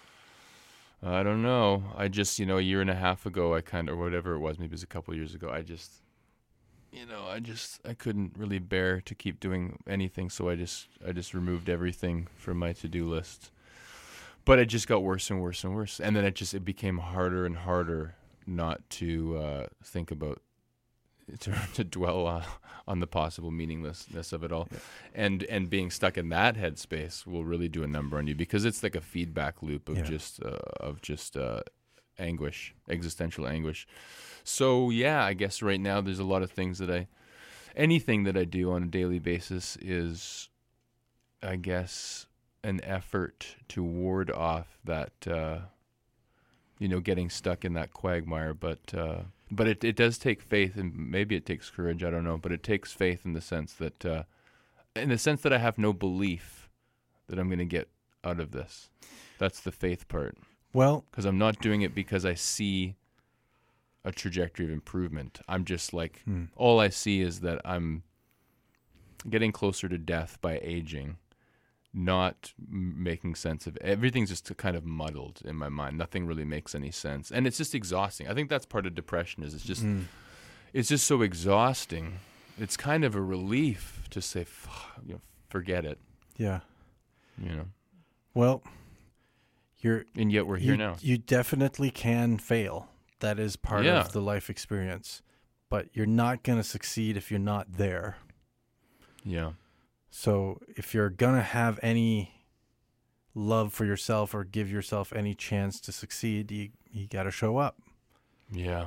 I don't know. I just, you know, a year and a half ago, I kind of, or whatever it was, maybe it was a couple of years ago, I just, you know, I just, I couldn't really bear to keep doing anything. So I just, I just removed everything from my to-do list. But it just got worse and worse and worse. And then it just, it became harder and harder not to uh, think about, to, to dwell on, on the possible meaninglessness of it all. Yeah. And and being stuck in that headspace will really do a number on you because it's like a feedback loop of Yeah. just uh, of just uh, anguish, existential anguish. So yeah, I guess right now there's a lot of things that I, anything that I do on a daily basis is, I guess, an effort to ward off that, uh, you know, getting stuck in that quagmire. But uh, but it it does take faith, and maybe it takes courage. I don't know, but it takes faith in the sense that. Uh, In the sense that I have no belief that I'm going to get out of this. That's the faith part. well Because I'm not doing it because I see a trajectory of improvement. I'm just like, hmm. all I see is that I'm getting closer to death by aging, not m- making sense of it. Everything's just kind of muddled in my mind. Nothing really makes any sense. And it's just exhausting. I think that's part of depression is it's just, Mm. it's just so exhausting. It's kind of a relief to say, "F- you know, forget it, yeah. you know. Well, you're And yet we're here you, now. you definitely can fail. That is part Yeah. of the life experience, but you're not going to succeed if you're not there. Yeah. So if you're going to have any love for yourself or give yourself any chance to succeed, you, you got to show up. Yeah.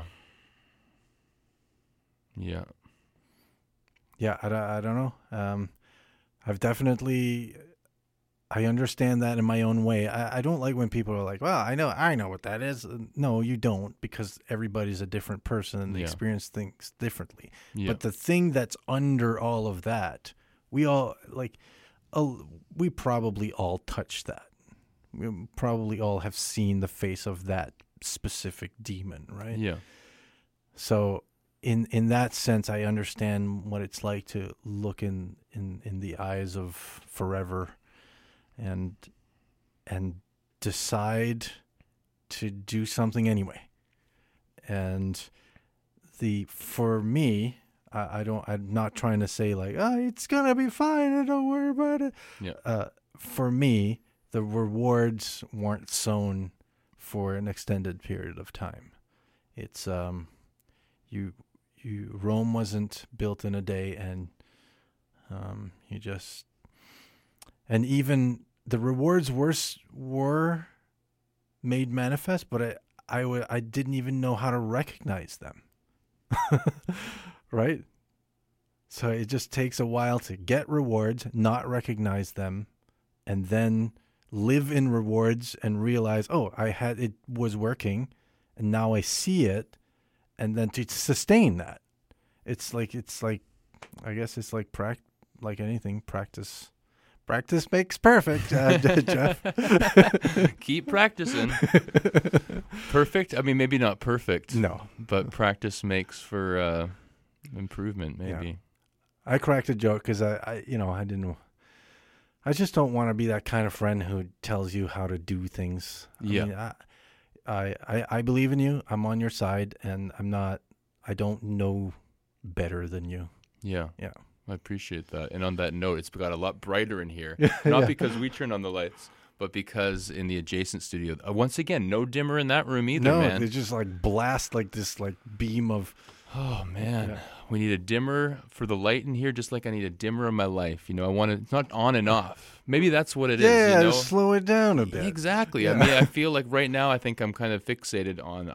Yeah. Yeah, I, don't- I don't know. Um, I've definitely, I understand that in my own way. I, I don't like when people are like, well, I know, I know what that is. Uh, No, you don't, because everybody's a different person and they Yeah. experience things differently. Yeah. But the thing that's under all of that, we all like, uh, we probably all touch that. We probably all have seen the face of that specific demon, right? yeah. So in in that sense, I understand what it's like to look in, in, in the eyes of forever and and decide to do something anyway. And the for me, I, I don't I'm not trying to say like, oh, it's gonna be fine, don't worry about it. Yeah. Uh, for me, the rewards weren't sown for an extended period of time. It's um, you you Rome wasn't built in a day, and um, you just and even the rewards were s- were made manifest, but I I, w- I didn't even know how to recognize them. Right? So it just takes a while to get rewards, not recognize them, and then live in rewards and realize, oh, I had it was working, and now I see it, and then to sustain that. It's like it's like I guess it's like prac like anything, practice practice makes perfect, uh, Jeff. Keep practicing. Perfect? I mean, maybe not perfect. No. But practice makes for uh, improvement, maybe. Yeah. I cracked a joke because I, I, you know, I didn't. I just don't want to be that kind of friend who tells you how to do things. I Yeah. mean, I, I, I, I believe in you. I'm on your side, and I'm not. I don't know better than you. Yeah. Yeah. I appreciate that. And on that note, it's got a lot brighter in here. Yeah, Not yeah. because we turned on the lights, but because in the adjacent studio, uh, once again, no dimmer in that room either, No, man. they just like blast like this like beam of. Oh, man. Yeah. We need a dimmer for the light in here, just like I need a dimmer in my life. You know, I want it, it's not on and off. Maybe that's what it is. Yeah, you know? slow it down a bit. Exactly. Yeah. I mean, I feel like right now, I think I'm kind of fixated on uh,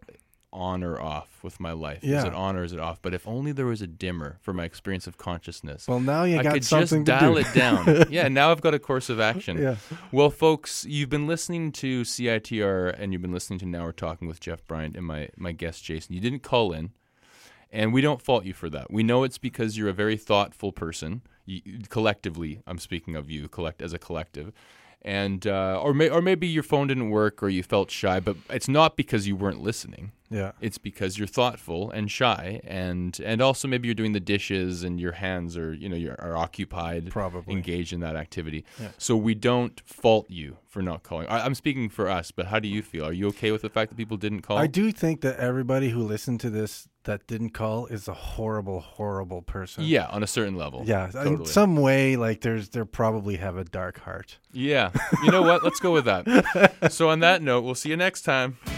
on or off with my life. Is Yeah. it on or is it off? But if only there was a dimmer for my experience of consciousness. Well, now you I got could something just to dial do. it down. Yeah, now I've got a course of action. Yeah. Well, folks, you've been listening to C I T R, and you've been listening to Now We're Talking with Jeff Bryant and my, my guest, Jason. You didn't call in, and we don't fault you for that. We know it's because you're a very thoughtful person. You, collectively, I'm speaking of you, collect as a collective. And uh, or may, or maybe your phone didn't work or you felt shy, but it's not because you weren't listening. Yeah. It's because you're thoughtful and shy, and and also maybe you're doing the dishes and your hands are you know you're, are occupied, Probably. engaged in that activity. Yeah. So we don't fault you for not calling. I, I'm speaking for us, but how do you feel? Are you okay with the fact that people didn't call? I do think that everybody who listened to this that didn't call is a horrible, horrible person. Yeah, on a certain level. Yeah, totally. in some way, like there's, they probably have a dark heart. Yeah, you know what? Let's go with that. So on that note, we'll see you next time.